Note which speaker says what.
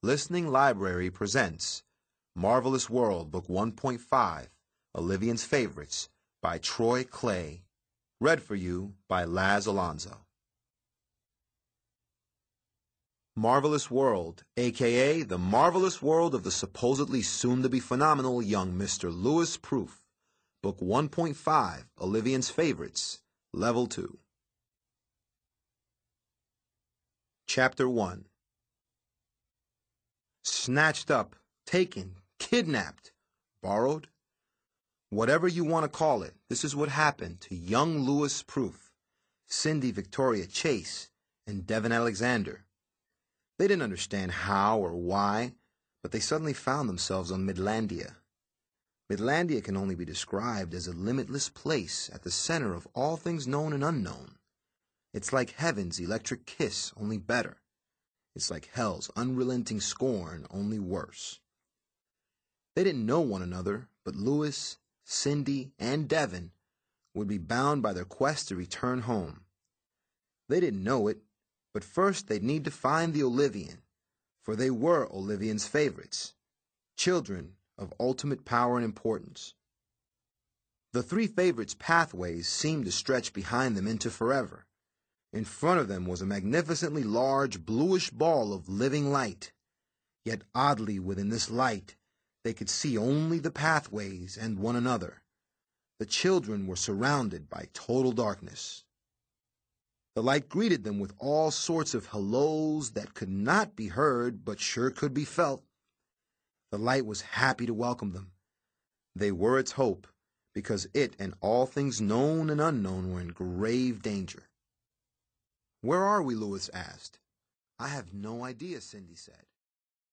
Speaker 1: Listening Library presents Marvelous World, Book 1.5, Olivian's Favorites, by Troy Clay. Read for you by Laz Alonso. Marvelous World, a.k.a. The Marvelous World of the supposedly soon-to-be phenomenal young Mr. Louis Proof. Book 1.5, Olivian's Favorites, Level 2. Chapter 1. Snatched up, taken, kidnapped, borrowed. Whatever you want to call it, this is what happened to young Louis Proof, Cindy Victoria Chase, and Devin Alexander. They didn't understand how or why, but they suddenly found themselves on Midlandia. Midlandia can only be described as a limitless place at the center of all things known and unknown. It's like heaven's electric kiss, only better. It's like hell's unrelenting scorn, only worse. They didn't know one another, but Louis, Cindy, and Devin would be bound by their quest to return home. They didn't know it, but first they'd need to find the Olivian, for they were Olivian's favorites, children of ultimate power and importance. The three favorites' pathways seemed to stretch behind them into forever. In front of them was a magnificently large bluish ball of living light. Yet oddly within this light, they could see only the pathways and one another. The children were surrounded by total darkness. The light greeted them with all sorts of hellos that could not be heard but sure could be felt. The light was happy to welcome them. They were its hope, because it and all things known and unknown were in grave danger. "Where are we?" Louis asked. "I have no idea," Cindy said.